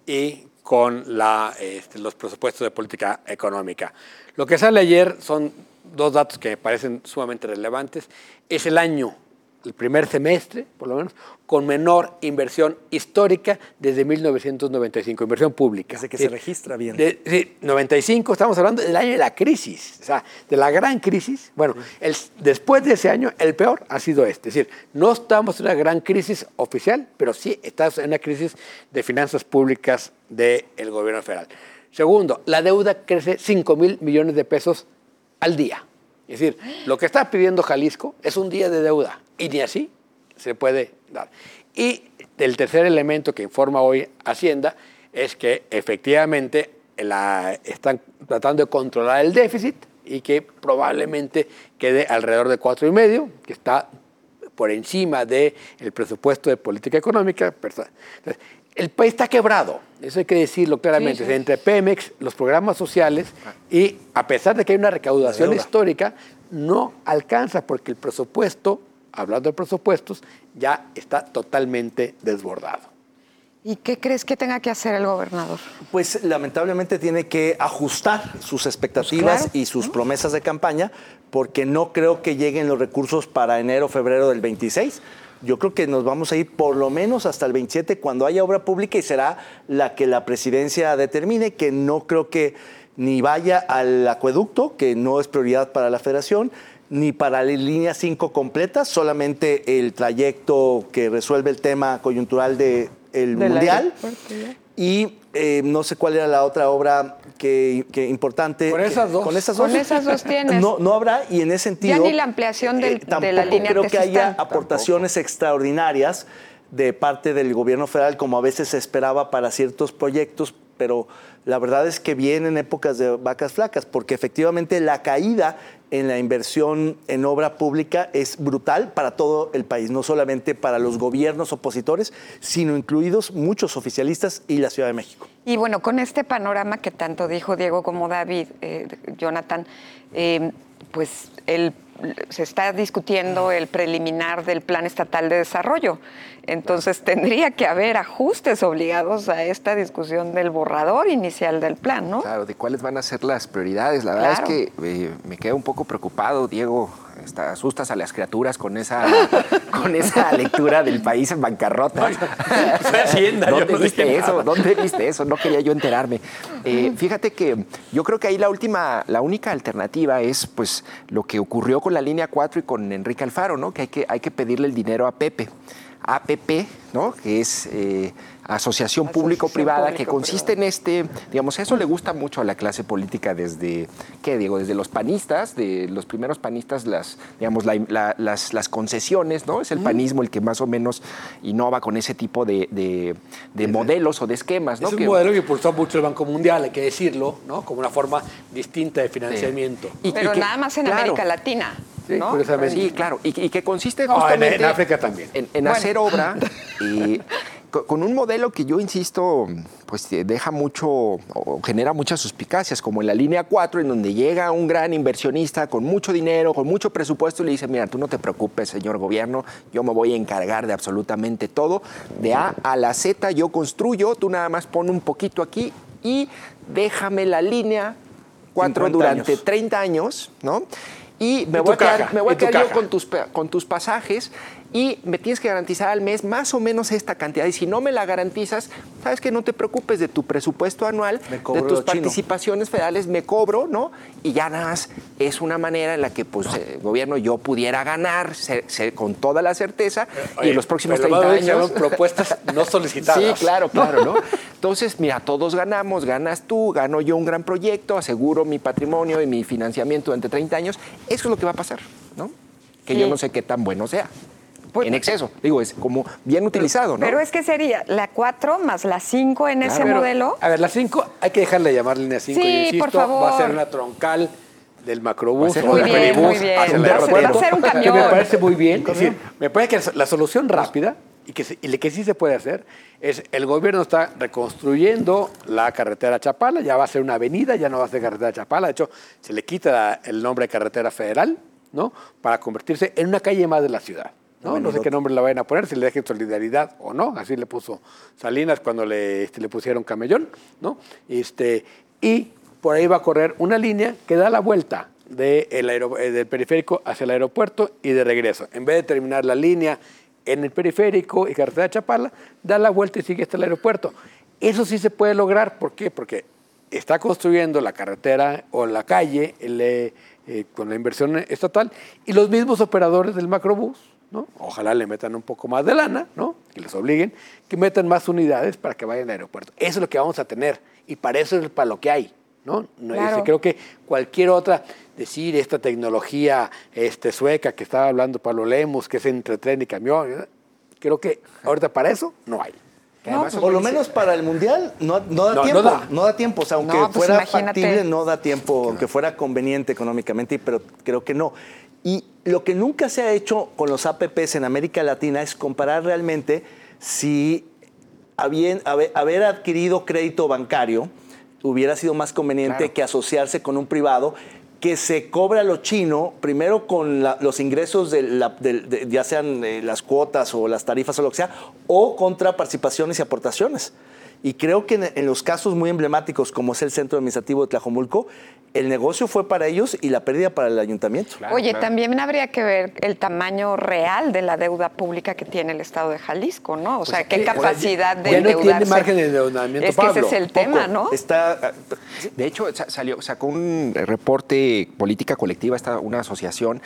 y con la, este, los presupuestos de política económica. Lo que sale ayer son dos datos que me parecen sumamente relevantes. Es el año, el primer semestre, por lo menos, con menor inversión histórica desde mil novecientos noventa y cinco, inversión pública. Desde que Sí, se registra bien. De, sí, noventa y cinco, estamos hablando del año de la crisis, o sea, de la gran crisis. Bueno, el, después de ese año, el peor ha sido este. Es decir, no estamos en una gran crisis oficial, pero sí estamos en una crisis de finanzas públicas del gobierno federal. Segundo, la deuda crece cinco mil millones de pesos al día. Es decir, lo que está pidiendo Jalisco es un día de deuda y ni así se puede dar. Y el tercer elemento que informa hoy Hacienda es que efectivamente la, están tratando de controlar el déficit y que probablemente quede alrededor de cuatro y medio, que está por encima del presupuesto de política económica. Entonces, el país está quebrado, eso hay que decirlo claramente. Sí, sí. Entre Pemex, los programas sociales, y a pesar de que hay una recaudación histórica, no alcanza porque el presupuesto hablando de presupuestos, ya está totalmente desbordado. ¿Y qué crees que tenga que hacer el gobernador? Pues lamentablemente tiene que ajustar sus expectativas Pues claro, y sus ¿no? promesas de campaña, porque no creo que lleguen los recursos para enero, febrero del veintiséis. Yo creo que nos vamos a ir por lo menos hasta el veintisiete cuando haya obra pública y será la que la presidencia determine, que no creo que ni vaya al acueducto, que no es prioridad para la federación, ni para la línea cinco completa, solamente el trayecto que resuelve el tema coyuntural de el Del Mundial. aeropuerto, Y eh, no sé cuál era la otra obra que, que importante. Con esas dos. Con esas Con dos. esas dos tienes. No, no habrá, y en ese sentido. Ya ni la ampliación del- eh, de la línea creo que haya Texistán. aportaciones extraordinarias de parte del gobierno federal, como a veces se esperaba para ciertos proyectos, pero la verdad es que vienen épocas de vacas flacas, porque efectivamente la caída en la inversión en obra pública es brutal para todo el país, no solamente para los gobiernos opositores, sino incluidos muchos oficialistas y la Ciudad de México. Y bueno, con este panorama que tanto dijo Diego como David, eh, Jonathan, eh, pues el, se está discutiendo el preliminar del Plan Estatal de Desarrollo. Entonces tendría que haber ajustes obligados a esta discusión del borrador inicial del plan, ¿no? Claro, de cuáles van a ser las prioridades. La verdad Claro. es que eh, me quedo un poco preocupado, Diego. Está, asustas a las criaturas con esa, con esa lectura del país en bancarrota. Fue Hacienda, yo ¿Dónde no viste dije eso? nada. ¿Dónde viste eso? No quería yo enterarme. Eh, fíjate que yo creo que ahí la última, la única alternativa es pues lo que ocurrió con la línea cuatro y con Enrique Alfaro, ¿no? Que hay que, hay que pedirle el dinero a Pepe. A P P, ¿no? Que es eh, Asociación Público-Privada, que consiste en este, digamos, eso le gusta mucho a la clase política desde, ¿qué digo? Desde los panistas, de los primeros panistas, las, digamos, la, la, las, las concesiones, ¿no? Es el panismo el que más o menos innova con ese tipo de, de, de modelos o de esquemas, ¿no? Es un que, modelo que impulsó mucho el Banco Mundial, hay que decirlo, ¿no? Como una forma distinta de financiamiento. y- y Pero que- nada más en claro. América Latina, Sí, ¿no? curiosamente. Sí, claro, y, y que consiste No, en- justamente en África también. En, en Bueno. hacer obra y co- con un modelo que yo insisto, pues eh, deja mucho o genera muchas suspicacias, como en la línea cuatro, en donde llega un gran inversionista con mucho dinero, con mucho presupuesto y le dice, mira, tú no te preocupes, señor gobierno, yo me voy a encargar de absolutamente todo, de A a la Z yo construyo, tú nada más pon un poquito aquí y déjame la línea cuatro cincuenta durante años. treinta años, ¿no? Y me Y voy a tu quedar, caja, me voy a y tu quedar yo caja. con tus, pa- con tus pasajes y me tienes que garantizar al mes más o menos esta cantidad. Y si no me la garantizas, sabes que no te preocupes de tu presupuesto anual, Me de cobro tus chino. participaciones federales, me cobro, ¿no? Y ya nada más es una manera en la que, pues, el gobierno yo pudiera ganar se- se- con toda la certeza y Oye, en los próximos pero treinta lo más bien años... son propuestas no solicitadas. Sí, claro, claro, ¿no? Entonces, mira, todos ganamos, ganas tú, gano yo un gran proyecto, aseguro mi patrimonio y mi financiamiento durante treinta años. Eso es lo que va a pasar, ¿no? Que Sí. yo no sé qué tan bueno sea. Pues- en exceso. Digo, es como bien utilizado, ¿no? Pero es que sería la cuatro más la cinco en ese Pero, modelo. A ver, la cinco, hay que dejarle de llamar línea cinco. Sí, yo insisto, por favor. va a ser una troncal del macrobús Va a ser o Muy del bien, peribús muy bien. hacia el Va a ser- aeropuerto. va a ser un Que camión. me parece muy bien. Es decir, me parece que la solución rápida y que, se- y que sí se puede hacer es el gobierno está reconstruyendo la carretera Chapala, ya va a ser una avenida, ya no va a ser carretera Chapala, de hecho se le quita el nombre de carretera federal, ¿no? Para convertirse en una calle más de la ciudad. ¿no? No sé qué nombre le vayan a poner, si le dejen Solidaridad o no, así le puso Salinas cuando le, este, le pusieron Camellón, ¿no? Este, y por ahí va a correr una línea que da la vuelta de el aero- eh, del periférico hacia el aeropuerto y de regreso. En vez de terminar la línea en el periférico y carretera de Chapala, da la vuelta y sigue hasta el aeropuerto. Eso sí se puede lograr, ¿por qué? Porque está construyendo la carretera o la calle el, eh, eh, con la inversión estatal y los mismos operadores del macrobús, ¿no? Ojalá le metan un poco más de lana, ¿no? Que les obliguen, que metan más unidades para que vayan al aeropuerto. Eso es lo que vamos a tener y para eso es para lo que hay, ¿no? No, Claro. este, creo que cualquier otra, decir esta tecnología este, sueca que estaba hablando Pablo Lemus, que es entre tren y camión, ¿eh? Creo que ahorita para eso no hay. Que además Por lo dice- menos para el Mundial no, no da No, no tiempo. da. No da tiempo. O sea, aunque No, pues fuera imagínate. factible, no da tiempo, aunque fuera conveniente económicamente, pero creo que no. Y lo que nunca se ha hecho con los A P Ps en América Latina es comparar realmente si habien- haber, haber adquirido crédito bancario hubiera sido más conveniente Claro. que asociarse con un privado que se cobra lo chino, primero con la, los ingresos, de la, de, de, ya sean eh, las cuotas o las tarifas o lo que sea, o contra participaciones y aportaciones. Y creo que en, en los casos muy emblemáticos, como es el Centro Administrativo de Tlajomulco, el negocio fue para ellos y la pérdida para el ayuntamiento. Claro, Oye, claro. También habría que ver el tamaño real de la deuda pública que tiene el Estado de Jalisco, ¿no? O sea, pues, qué capacidad de endeudarse. Ya no tiene margen de endeudamiento, Es que Pablo. ese es el tema, Poco. ¿no? Está, de hecho, salió, sacó un reporte política colectiva, esta, una asociación,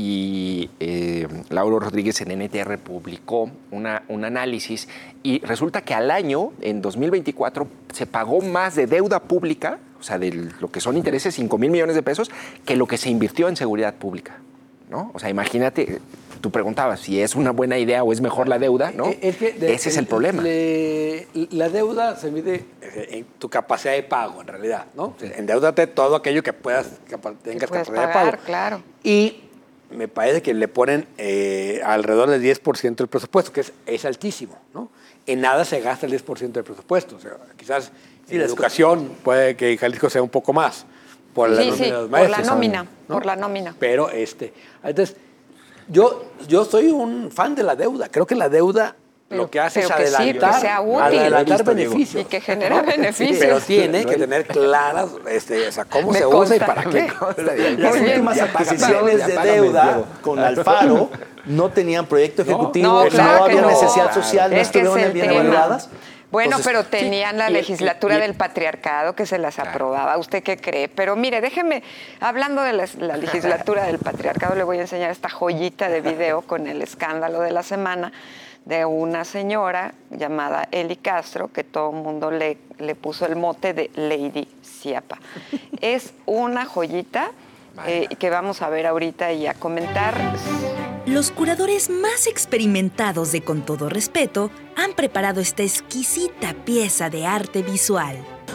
y eh, Lauro Rodríguez en N T R publicó una, un análisis, y resulta que al año, en dos mil veinticuatro, se pagó más de deuda pública, o sea, de lo que son intereses, cinco mil millones de pesos, que lo que se invirtió en seguridad pública, ¿no? O sea, imagínate, tú preguntabas si es una buena idea o es mejor la deuda, ¿no? Es que de, Ese es el problema. Le, la deuda se mide en tu capacidad de pago, en realidad, ¿no? Endeúdate todo aquello que puedas, que tengas puedes capacidad pagar, de pago. Claro. Y me parece que le ponen eh, alrededor del diez por ciento del presupuesto, que es, es altísimo, ¿no? En nada se gasta el diez por ciento del presupuesto. O sea, quizás en la educación puede que Jalisco sea un poco más por la sí, nómina sí, de los maestros. por la nómina, ¿no? por la nómina. Pero, este, entonces, yo, yo soy un fan de la deuda. Creo que la deuda pero, lo que hace es que adelantar, sí, que sea útil, adelantar beneficios. Y que genere beneficios. Pero tiene que tener claras, este, o sea, cómo me se consta, usa y para qué. Las últimas adquisiciones de deuda con Alfaro no tenían proyecto ejecutivo, no, no, claro no había no. necesidad social, no es estuvieron que es bien tema. evaluadas. Bueno, Entonces, pero tenían sí, la y, legislatura y, y, del patriarcado que se las claro. aprobaba. ¿Usted qué cree? Pero mire, déjeme, hablando de la, la legislatura del patriarcado, le voy a enseñar esta joyita de video con el escándalo de la semana de una señora llamada Eli Castro, que todo el mundo le, le puso el mote de Lady Ziapa. Es una joyita eh, que vamos a ver ahorita y a comentar. Los curadores más experimentados de Con Todo Respeto han preparado esta exquisita pieza de arte visual.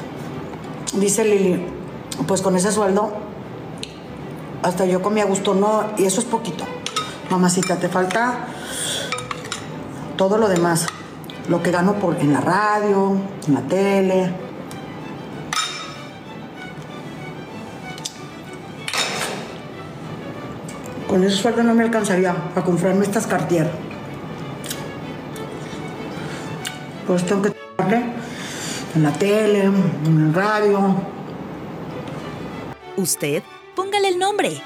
Dice Lili, pues con ese sueldo hasta yo comí a gusto, no, y eso es poquito. Mamacita, te falta todo lo demás, lo que gano por, en la radio, en la tele. Con ese sueldo no me alcanzaría para comprarme estas Cartier. Pues tengo que trabajar en la tele, en la radio. Usted, póngale el nombre.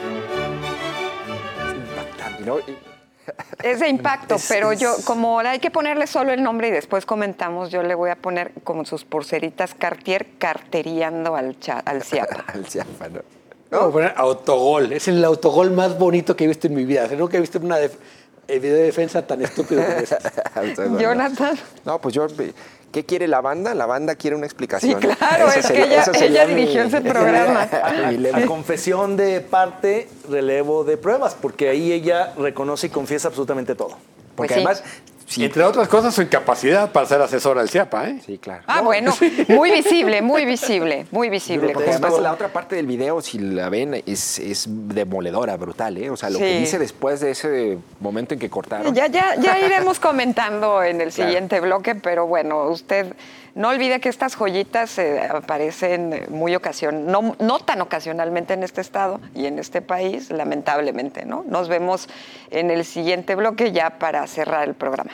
¿No? Es de impacto, es, pero es... yo, como hay que ponerle solo el nombre y después comentamos, yo le voy a poner como sus pulseritas Cartier, carteriando al, cha, al Ziapa. Al Ziapa, ¿no? No, voy a poner autogol. Es el autogol más bonito que he visto en mi vida. O sea, nunca he visto una def- video de defensa tan estúpido como ese. Jonathan. No, pues yo... ¿Qué quiere la banda? La banda quiere una explicación. Sí, claro, ese es sería, que ella, ella dirigió mi, ese programa. La confesión de parte, relevo de pruebas, porque ahí ella reconoce y confiesa absolutamente todo. Porque pues sí. además... Sí. Entre otras cosas, su incapacidad para ser asesora del Ziapa, ¿eh? Sí, claro. Ah, no. Bueno, muy visible, muy visible, muy visible. Porque además la otra parte del video, si la ven, es, es demoledora, brutal, ¿eh? O sea, lo sí. que dice después de ese momento en que cortaron. Ya, ya, ya iremos comentando en el siguiente claro. bloque, pero bueno, usted no olvide que estas joyitas eh, aparecen muy ocasión, no, no tan ocasionalmente en este estado y en este país, lamentablemente, ¿no? Nos vemos en el siguiente bloque ya para cerrar el programa.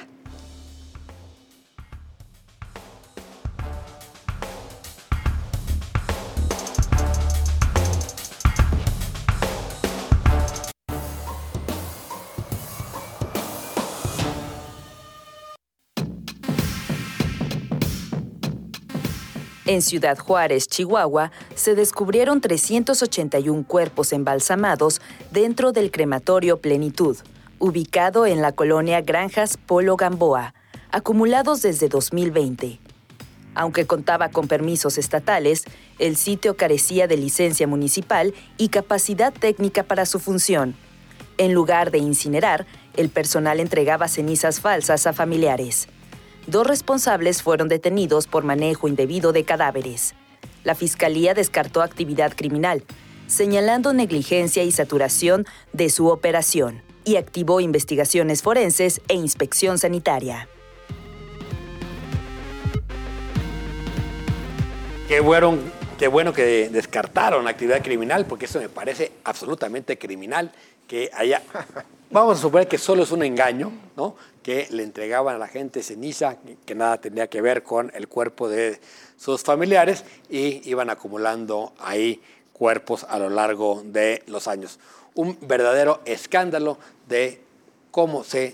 En Ciudad Juárez, Chihuahua, se descubrieron trescientos ochenta y uno cuerpos embalsamados dentro del crematorio Plenitud, ubicado en la colonia Granjas Polo Gamboa, acumulados desde dos mil veinte. Aunque contaba con permisos estatales, el sitio carecía de licencia municipal y capacidad técnica para su función. En lugar de incinerar, el personal entregaba cenizas falsas a familiares. Dos responsables fueron detenidos por manejo indebido de cadáveres. La Fiscalía descartó actividad criminal, señalando negligencia y saturación de su operación, y activó investigaciones forenses e inspección sanitaria. Que fueron qué bueno que descartaron actividad criminal, porque eso me parece absolutamente criminal que haya... Vamos a suponer que solo es un engaño, ¿no? Que le entregaban a la gente ceniza, que nada tenía que ver con el cuerpo de sus familiares, y iban acumulando ahí cuerpos a lo largo de los años. Un verdadero escándalo de cómo se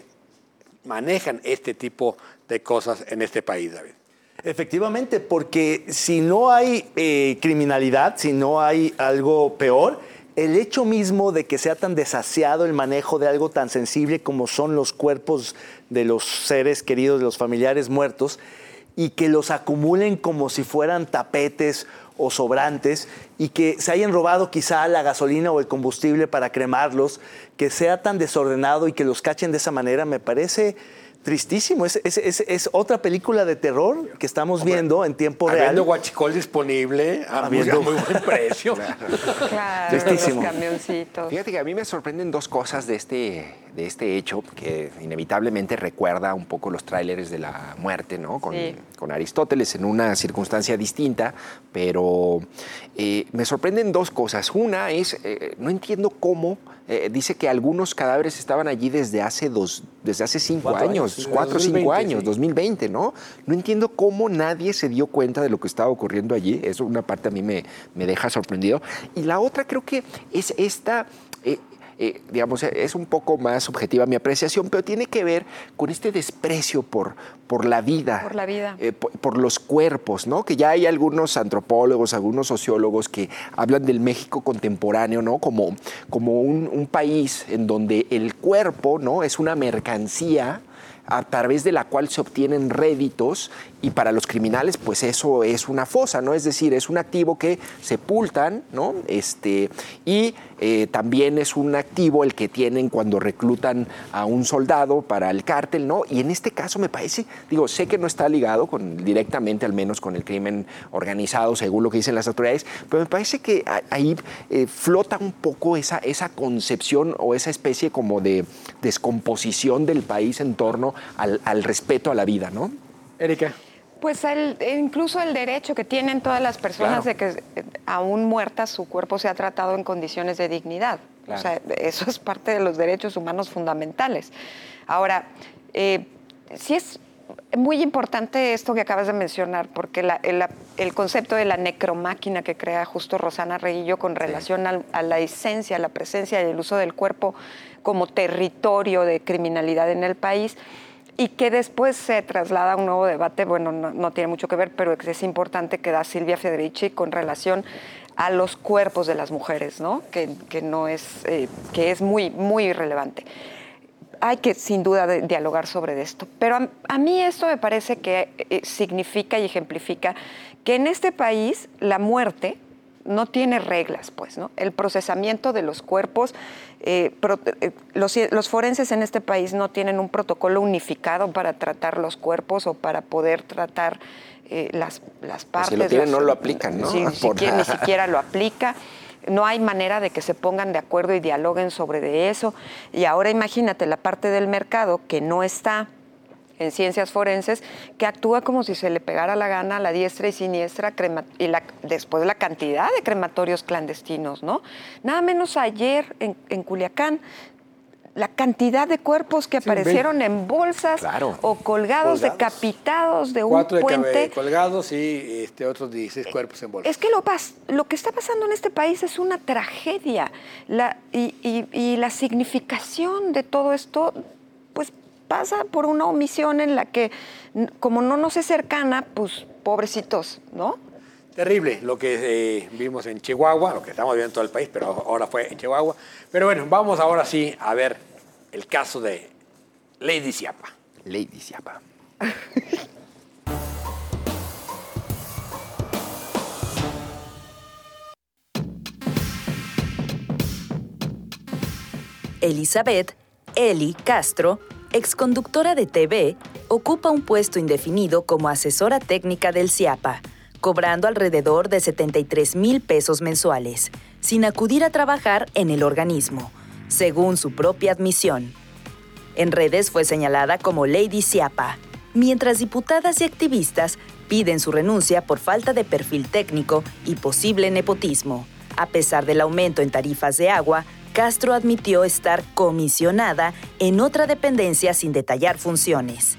manejan este tipo de cosas en este país, David. Efectivamente, porque si no hay eh, criminalidad, si no hay algo peor, el hecho mismo de que sea tan desasiado el manejo de algo tan sensible como son los cuerpos de los seres queridos, de los familiares muertos, y que los acumulen como si fueran tapetes o sobrantes, y que se hayan robado quizá la gasolina o el combustible para cremarlos, que sea tan desordenado y que los cachen de esa manera, me parece tristísimo. Es, es, es, es otra película de terror que estamos Hombre, viendo en tiempo real. Habiendo guachicol disponible a Habiendo... muy buen precio. Claro, claro los camioncitos. Fíjate que a mí me sorprenden dos cosas de este, de este hecho, que inevitablemente recuerda un poco los tráileres de la muerte, ¿no? Con, sí. con Aristóteles en una circunstancia distinta, pero eh, me sorprenden dos cosas. Una es, eh, no entiendo cómo, eh, dice que algunos cadáveres estaban allí desde hace, dos, desde hace cinco cuatro años, años, cuatro o cinco años, sí. dos mil veinte, ¿no? No entiendo cómo nadie se dio cuenta de lo que estaba ocurriendo allí. Eso una parte a mí me, me deja sorprendido. Y la otra creo que es esta... Eh, Eh, digamos, es un poco más subjetiva mi apreciación, pero tiene que ver con este desprecio por, por la vida. Por la vida. Eh, por, por los cuerpos, ¿no? Que ya hay algunos antropólogos, algunos sociólogos que hablan del México contemporáneo, ¿no? Como, como un, un país en donde el cuerpo, ¿no? Es una mercancía a través de la cual se obtienen réditos, y para los criminales pues eso es una fosa, ¿no? Es decir, es un activo que sepultan, ¿no? Este, y eh, también es un activo el que tienen cuando reclutan a un soldado para el cártel, ¿no? Y en este caso me parece, digo, sé que no está ligado con, directamente al menos con el crimen organizado, según lo que dicen las autoridades, pero me parece que ahí eh, flota un poco esa, esa concepción o esa especie como de descomposición del país en torno al, al respeto a la vida, ¿no? Erika. Pues el, incluso el derecho que tienen todas las personas claro. de que aún muertas su cuerpo sea tratado en condiciones de dignidad. Claro. O sea, eso es parte de los derechos humanos fundamentales. Ahora, eh, sí es muy importante esto que acabas de mencionar, porque la, el, el concepto de la necromáquina que crea justo Rosana Reguillo con relación sí. a, a la esencia, la presencia y el uso del cuerpo como territorio de criminalidad en el país, y que después se traslada a un nuevo debate, bueno, no, no tiene mucho que ver, pero es importante que da Silvia Federici con relación a los cuerpos de las mujeres, ¿no? Que, que, no es, eh, que es muy, muy relevante. Hay que, sin duda, de, dialogar sobre esto. Pero a, a mí esto me parece que eh, significa y ejemplifica que en este país la muerte no tiene reglas, pues, ¿no? El procesamiento de los cuerpos, eh, pro, eh, los, los forenses en este país no tienen un protocolo unificado para tratar los cuerpos o para poder tratar eh, las, las partes. Si lo tienen, las, no lo aplican, ¿no? Sí, Por... siquiera, ni siquiera lo aplica. No hay manera de que se pongan de acuerdo y dialoguen sobre de eso. Y ahora imagínate la parte del mercado que no está en ciencias forenses, que actúa como si se le pegara la gana a la diestra y siniestra, crema, y la, después la cantidad de crematorios clandestinos, ¿no? Nada menos ayer en, en Culiacán, la cantidad de cuerpos que sí, aparecieron ven. en bolsas claro. o colgados, colgados, decapitados de un Cuatro puente. De colgados y este, otros dieciséis cuerpos en bolsas. Es que lo, pas, lo que está pasando en este país es una tragedia. La, y, y, y la significación de todo esto, pues, pasa por una omisión en la que, como no nos es cercana, pues, pobrecitos, ¿no? Terrible lo que eh, vimos en Chihuahua, lo que estamos viendo en todo el país, pero ahora fue en Chihuahua. Pero bueno, vamos ahora sí a ver el caso de Lady Ziappa. Lady Ziappa. Elizabeth Eli Castro, exconductora de T V, ocupa un puesto indefinido como asesora técnica del Ziappa, cobrando alrededor de setenta y tres mil pesos mensuales, sin acudir a trabajar en el organismo, según su propia admisión. En redes fue señalada como Lady Ziappa, mientras diputadas y activistas piden su renuncia por falta de perfil técnico y posible nepotismo. A pesar del aumento en tarifas de agua, Castro admitió estar comisionada en otra dependencia sin detallar funciones.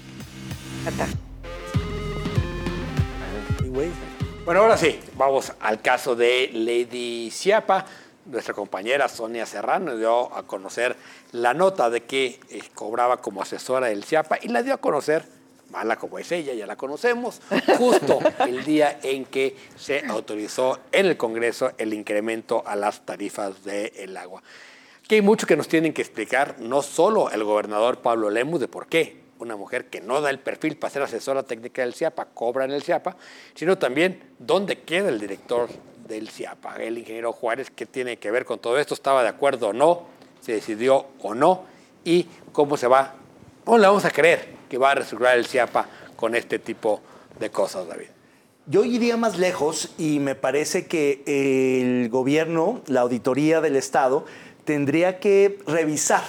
Bueno, ahora sí, vamos al caso de Lady Chiappa. Nuestra compañera Sonia Serrano dio a conocer la nota de que eh, cobraba como asesora del Chiappa y la dio a conocer, mala como es ella, ya la conocemos, justo el día en que se autorizó en el Congreso el incremento a las tarifas del agua. Aquí hay mucho que nos tienen que explicar, no solo el gobernador Pablo Lemus, de por qué una mujer que no da el perfil para ser asesora técnica del Chiappa cobra en el Chiappa, sino también dónde queda el director del Chiappa, el ingeniero Juárez, qué tiene que ver con todo esto, estaba de acuerdo o no, se decidió o no, y cómo se va, cómo le vamos a creer que va a reestructurar el Chiappa con este tipo de cosas, David. Yo iría más lejos y me parece que el gobierno, la auditoría del Estado, tendría que revisar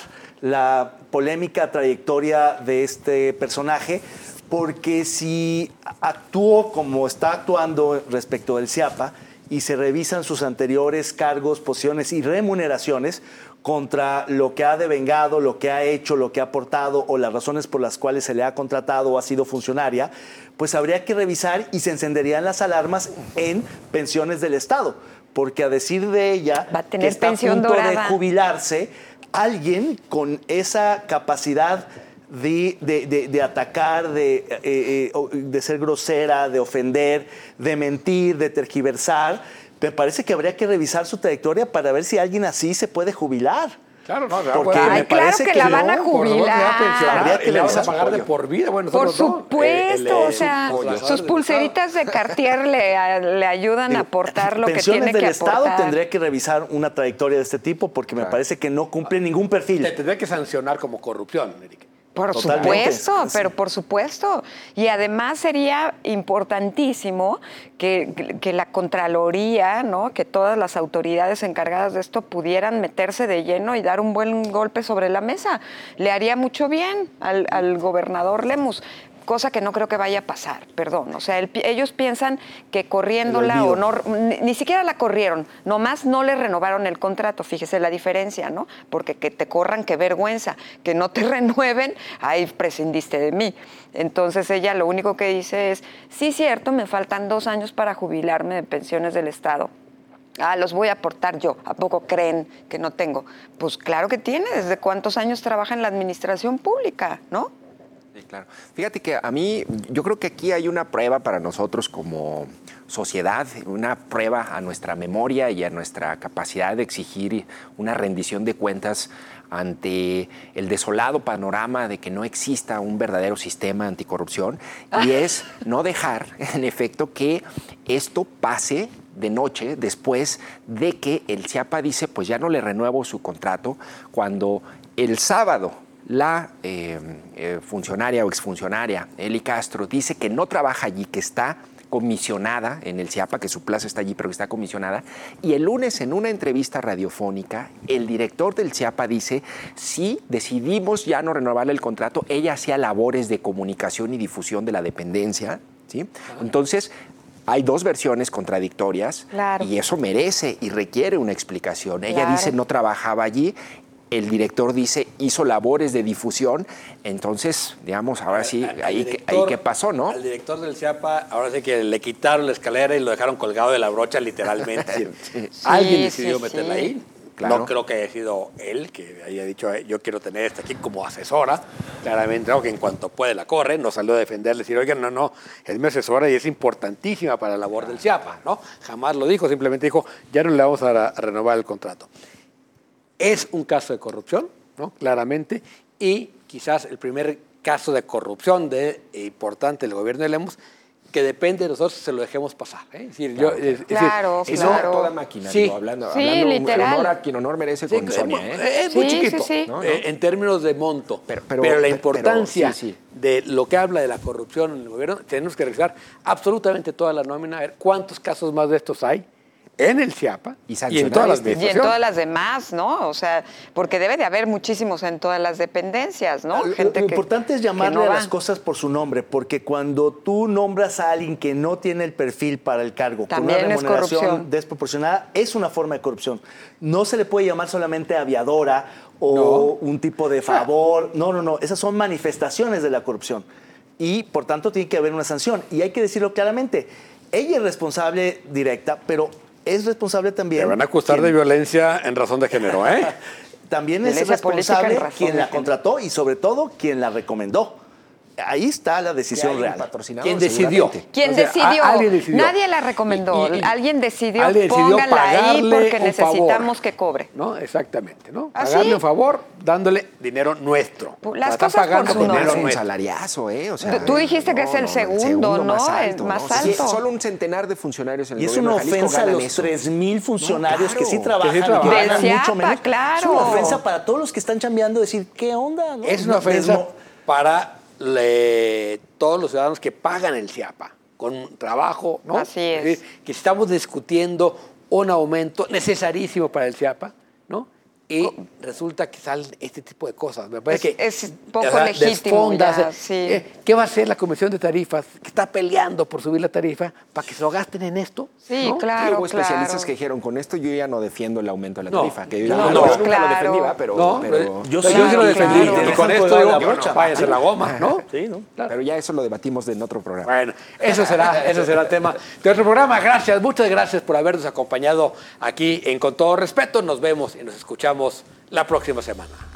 la polémica trayectoria de este personaje, porque si actuó como está actuando respecto del Chiappa y se revisan sus anteriores cargos, posiciones y remuneraciones contra lo que ha devengado, lo que ha hecho, lo que ha aportado o las razones por las cuales se le ha contratado o ha sido funcionaria, pues habría que revisar y se encenderían las alarmas en pensiones del Estado, porque a decir de ella Va a tener que está a pensión punto dorada. de jubilarse, alguien con esa capacidad de, de, de, de atacar, de, eh, eh, de ser grosera, de ofender, de mentir, de tergiversar, me parece que habría que revisar su trayectoria para ver si alguien así se puede jubilar. Claro, no, Porque bueno, me Ay, claro parece que que la no, van a por favor, jubilar. ya pensionada, Habría que y le vamos a revisar pagar de pollo. por vida. Bueno, Por nosotros no. supuesto, Eh, el, o eh, sea, su- sus pulseritas de Cartier le, le ayudan a aportar lo que Pensiones tiene que del Estado aportar. tendría que revisar una trayectoria de este tipo porque me parece que no cumple ningún perfil. Te tendría que sancionar como corrupción, Erika. Por Totalmente. supuesto, Sí. pero por supuesto. Y además sería importantísimo que, que la Contraloría, ¿no? Que todas las autoridades encargadas de esto pudieran meterse de lleno y dar un buen golpe sobre la mesa. Le haría mucho bien al, al gobernador Lemus. Cosa que no creo que vaya a pasar, perdón. O sea, el, ellos piensan que corriéndola o no, ni, ni siquiera la corrieron, nomás no le renovaron el contrato, fíjese la diferencia, ¿no? Porque que te corran, qué vergüenza, que no te renueven, ahí prescindiste de mí. Entonces ella lo único que dice es, sí, cierto, me faltan dos años para jubilarme de pensiones del Estado. Ah, los voy a aportar yo. ¿A poco creen que no tengo? Pues claro que tiene, ¿desde cuántos años trabaja en la administración pública, no? Sí, claro. Fíjate que a mí, yo creo que aquí hay una prueba para nosotros como sociedad, una prueba a nuestra memoria y a nuestra capacidad de exigir una rendición de cuentas ante el desolado panorama de que no exista un verdadero sistema anticorrupción, y es no dejar, en efecto, que esto pase de noche después de que el Chiappa dice, pues ya no le renuevo su contrato, cuando el sábado la eh, eh, funcionaria o exfuncionaria Eli Castro dice que no trabaja allí, que está comisionada en el Chiappa, que su plaza está allí, pero que está comisionada. Y el lunes, en una entrevista radiofónica, el director del Chiappa dice, sí, decidimos ya no renovarle el contrato. Ella hacía labores de comunicación y difusión de la dependencia, ¿sí? Entonces, hay dos versiones contradictorias, claro, y eso merece y requiere una explicación. Ella claro. dice no trabajaba allí, el director dice hizo labores de difusión, entonces, digamos, ahora sí, Al- al ahí, director- que, ahí qué pasó, ¿no? Al director del Chiappa, ahora sí que le quitaron la escalera y lo dejaron colgado de la brocha, literalmente. Sí. Alguien Sí, decidió sí, meterla sí. ahí. Claro. No creo que haya sido él, que haya dicho, yo quiero tener esta aquí como asesora. Claramente, ¿no? Que en cuanto puede la corre, no salió a defenderle, decir, oigan, no, no, es mi asesora y es importantísima para la labor del Chiappa, ¿no? Jamás lo dijo, simplemente dijo, ya no le vamos a, a renovar el contrato. Es un caso de corrupción, ¿no? Claramente, y quizás el primer caso de corrupción de, eh, importante del gobierno de Lemus, que depende de nosotros se lo dejemos pasar. ¿eh? Es decir, Claro, yo, es- es claro. decir, Si no- no, toda máquina, Sí. digo, hablando, Sí, hablando literal. honor a quien honor merece Sí, con Sonia, es, ¿eh? es muy Sí, chiquito, sí, sí. No, no. eh, en términos de monto, Pero- pero, pero- la pero- importancia sí, sí. de lo que habla de la corrupción en el gobierno, tenemos que revisar absolutamente toda la nómina, a ver cuántos casos más de estos hay, en el CIAPA Y y, sancionar en todas las este. Y en administraciones. todas las demás, ¿no? O sea, porque debe de haber muchísimos en todas las dependencias, ¿no? Lo, lo que- importante es que llamarle no a va. las cosas por su nombre, porque cuando tú nombras a alguien que no tiene el perfil para el cargo, También con una es remuneración corrupción. desproporcionada, es una forma de corrupción. No se le puede llamar solamente aviadora o No. un tipo de favor. No, no, no. Esas son manifestaciones de la corrupción. Y, por tanto, tiene que haber una sanción. Y hay que decirlo claramente. Ella es responsable directa, pero es responsable también... Te van a acusar quien- de violencia en razón de género, ¿eh? También es Violencia política en responsable razón quien de la género. contrató y, sobre todo, quien la recomendó. Ahí está la Que decisión hay un real. patrocinador, ¿Quién decidió? seguramente. ¿Quién O sea, decidió? a- alguien decidió. Nadie la recomendó. Y- y- alguien decidió, alguien decidió pónganla ahí pagarle porque un necesitamos favor, que cobre. ¿no? Exactamente, ¿no? ¿Ah, Pagarle sí? un favor dándole dinero nuestro. Las O sea, está cosas por pagando su con nombre. dinero Es un nuestro. salariazo, ¿eh? O sea, Tú dijiste que es el segundo, ¿no? más El alto. más ¿no? Sí, alto. solo un centenar de funcionarios en el Y es gobierno una de Jalisco ofensa a ganan los eso. tres mil funcionarios No, claro. que sí trabajan, Que sí y que trabajan. ganan Del mucho CIAPA, menos. Es claro. una ofensa para todos los que están chambeando decir, ¿qué onda? ¿no? Es una ofensa Desmo- para le- todos los ciudadanos que pagan el CIAPA con trabajo, ¿no? Así es. decir, que estamos discutiendo un aumento necesarísimo para el CIAPA, ¿no? Y resulta que salen este tipo de cosas. Me parece Es- que es poco legítimo desfondas, ya, eh, sí. eh, ¿Qué va a hacer la Comisión de Tarifas que está peleando por subir la tarifa para que se lo gasten en esto? Sí, ¿no? claro, Hubo especialistas claro. que dijeron, con esto yo ya no defiendo el aumento de la No, tarifa. Que yo, no, yo no, nunca claro. lo defendí, ¿va? pero, No, pero, yo, yo sí, sí, yo sí lo defendí. claro. Y con Dejan esto colgada digo, la bueno, brocha. váyanse la goma, ¿no? Sí, ¿no? pero ya eso lo debatimos en otro programa. Bueno, eso será, eso será tema de otro programa. Gracias, muchas gracias por habernos acompañado aquí en Con Todo Respeto. Nos vemos y nos escuchamos la próxima semana.